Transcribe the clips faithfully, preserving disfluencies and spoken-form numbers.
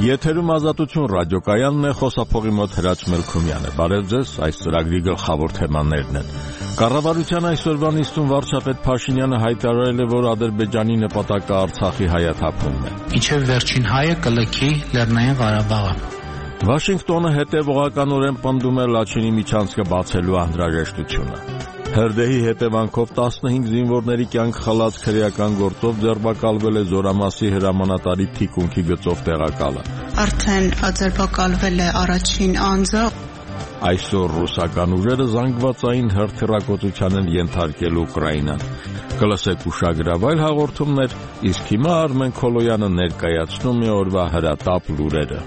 Եթերում Ազատություն ռադիոկայանն է, խոսափողի մոտ Հրաչ Մելքումյանը։ Բարև ձեզ, այս ծրագրի գլխավոր թեմաներն են։ Կառավարության այսօրվա նիստում վարչապետ Փաշինյանը հայտարարել է, որ Ադրբեջանի նպատակը Արցախի հայաթափումն է։ Իջև վերջին հայը կլքի Լեռնային Ղարաբաղը։ Վաշինգտոնը հետևողականորեն պնդում է Լաչինի միջանցքը բացելու անհրաժեշտությունը։ Հրդեհի հետևանքով տասնհինգ զինվորների կյանք խլած քրեական գործով ձերբակալվել է Զորամասի հրամանատարի թիկունքի գծով տեղակալը։ Արդեն ձերբակալվել է առաջին անձը։ Այսօր ռուսական ուժերը զանգվածային հրթիռակոծության են ենթարկել Ուկրաինան։ Կլսեք ուշագրավայր հաղորդումներ, իսկ հիմա Արմեն Քոլոյանը ներկայացնում է օրվա հրատապ լուրերը։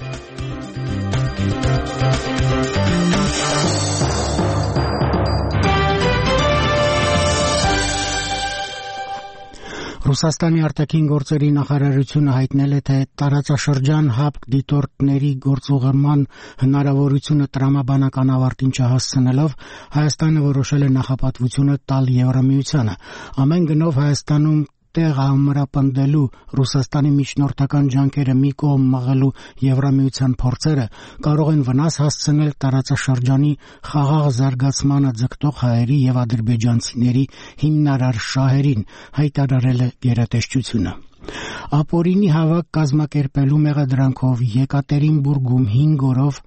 Ռուսաստանի արտաքին գործերի նախարարությունը հայտնել է, թե տարածաշրջան հապկ դիտորդների գործուղման հնարավորությունը տրամաբանական ավարտին չհասցնելով Հայաստանը որոշել է նախապատվությունը տալ Եվրամիությանը։ Ամեն գնով Հայաստանում տեղ ամրապնդելու Ռուսաստանի միջնորդական ջանքերը մի կողմ մղելու Եվրամիության փորձերը կարող են վնաս հասցնել տարածաշրջանի խաղաղ զարգացմանը ձգտող հայերի եւ ադրբեջանցիների հիմնարար շահերին, հայտարարել է գերատեսչությունը։ Ապօրինի հավաք կազմակերպելու մեղադրանքով Եկատերինբուրգում հինգ օրով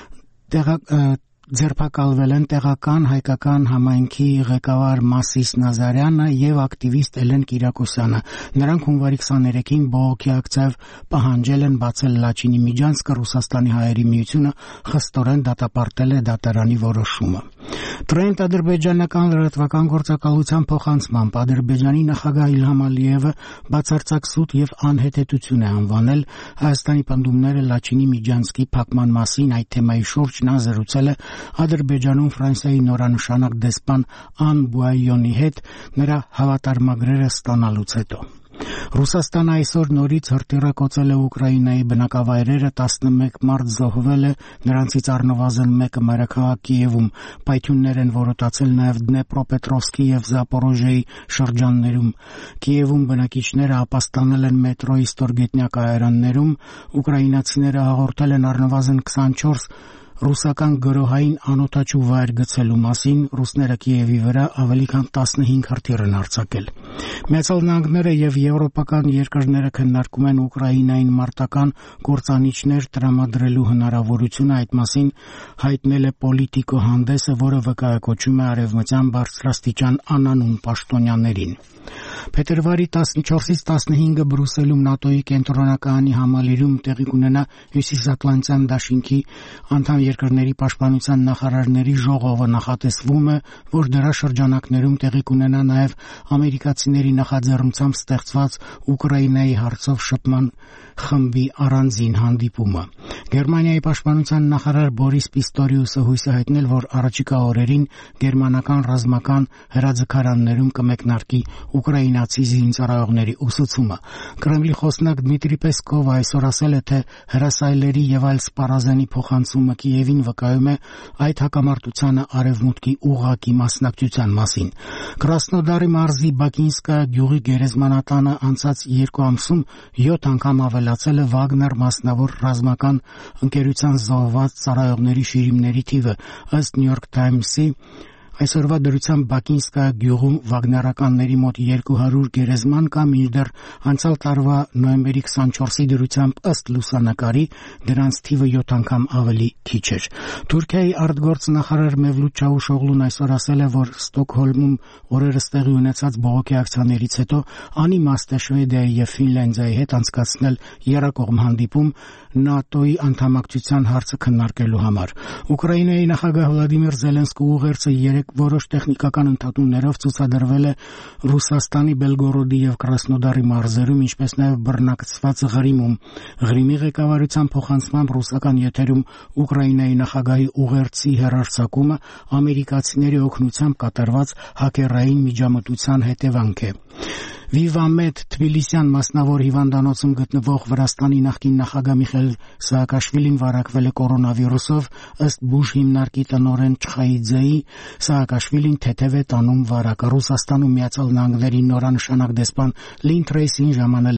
տեղակ ձերբակալվել են տեղական հայկական համայնքի ղեկավար Մասիս Նազարյանը եւ ակտիվիստ Էլեն Կիրակոսյանը։ Նրանք հունվարի քսաներեքին բողոքի ակցիայով պահանջել են բացել Լաչինի միջանցքը, Ռուսաստանի հայերի միությունը խստորեն դատապարտել է դատարանի որոշումը։ Տրենտ ադրբեջանական լրատվական գործակալության փոխանցմամբ Ադրբեջանի նախագահ Իլհամ Ալիևը բացարձակ սուտ եւ անհետեցություն է անվանել Հայաստանի պնդումները Լաչինի միջանցքի փակման մասին։ Այդ թեմայի շուրջ նա զրուցել է Ադրբեջանում Ֆրանսիայի նորանշանակ դեսպան Ան Բուայոնի հետ նրա հավատարմագրերը ստանալուց հետո։ Ռուսաստանը այսօր նորից հրթիռակոծել է Ուկրաինայի բնակավայրերը, տասնմեկ մարդ զոհվել է, նրանցից առնվազն մեկը մայրաքաղաք Կիևում։ Պայթյուններ են որոտացել նաև Դնեպրոպետրովսկի եւ Զապորոժիեի շրջաններում։ Կիևում բնակիչները ապաստանել են մետրոյի ստորգետնյա կայարաններում, ուկրաինացիները հաղորդել են առնվազն քսանչորս ռուսական գրոհային անօթաչու վայր գցելու մասին։ Ռուսները Կիևի վրա ավելի քան տասնհինգ հրթիռ են արձակել։ Միացյալ Նահանգները եւ եվրոպական երկրները քննարկում են Ուկրաինային մարտական կործանիչներ տրամադրելու հնարավորությունը։ Այդ մասին հայտնել է Պոլիտիկո հանդեսը, որը վկայակոչում է արևմտյան բարձրաստիճան անանուն պաշտոնյաներին։ Փետրվարի տասնչորսից տասնհինգը Բրուսելում ՆԱՏՕ-ի կենտրոնակայանի համալիրում տեղի կունենա Հյուսիսատլանտյան դաշինքի անդամ երկրների պաշտպանության նախարարների ժողովը։ Նախատեսվում է, որ դրա շրջանակներում տեղի կունենա նաև ամերիկացիների նախաձեռնությամբ ստեղծված Ուկրաինայի հարցով շփման խմբի առանձին հանդիպումը։ Գերմանիայի պաշտպանության նախարար Բորիս Պիստորիուսը հույս է հայտնել, որ առաջիկա օրերին գերմանական ռազմական հրաձգարաններում կմեկնարկի ուկրաինացի զինծառայողների ուսուցումը։ Կրեմլի խոսնակ Դմիտրի Պեսկովը այսօր ասել է, թե հրասայլերի եւ այլ սպառազանի փոխանցումը Կիևին վկայում է այդ հակամարտությանը արևմուտքի ուղղակի մասնակցության մասին։ Կրասնոդարի մարզի Բակինսկա գյուղի գերեզմանատանը անցած երկու ամսում յոթ անգամ ավելացել է Վագներ մասնավոր ռազմական ընկերության զոհված ծառայողների շիրիմների թիվը։ Ըստ New York Times-ի այսօրվա դրությամբ Բակինսկա գյուղում վագներականների մոտ երկու հարյուր գերեզման կա, մինչդեռ անցյալ տարվա նոյեմբերի քսանչորսի դրությամբ ըստ լուսանկարի դրանց թիվը յոթ անգամ ավելի քիչ էր։ Թուրքիայի արտգործնախարար Մևլութ Չավուշօղլուն այսօր ասել է, որ Ստոկհոլմում օրերս տեղի ունեցած բողոքի ակցիաներից հետո անիմաստ է Շվեդիայի եւ Ֆինլանդիայի հետ անցկացնել եռակողմ հանդիպում ՆԱՏՕ-ի անդամակցության հարցը քննարկելու համար։ Ուկրաինայի նախագահ Վլադիմիր Զելենսկու ուղերձը երեք որոշ տեխնիկական ընդհատումներով ցուցադրվել է Ռուսաստանի Բելգորոդի եւ Կրասնոդարի մարզերում, ինչպես նաեւ բռնակցված Ղրիմում։ Ղրիմի ղեկավարության փոխանցմամբ ռուսական եթերում Ուկրաինայի նախագահի ուղերձի հեռարձակումը ամերիկացիների օգնությամբ կատարված հակերային միջամտության հետևանք է։ Վիվամեդ Թբիլիսյան մասնավոր հիվանդանոցում գտնվող Վրաստանի նախկին նախագահ Միխայիլ Սահակաշվիլին վարակվել է կորոնավիրուսով։ Ըստ բուժ հիմնարկի տնօրեն Չխայիձեի, Սահակաշվիլին թեթև է տանում վարակը։ Ռուսաստանում Միացյալ Նահանգների նորանշանակ դեսպան Լին Թրեյսին ժամանել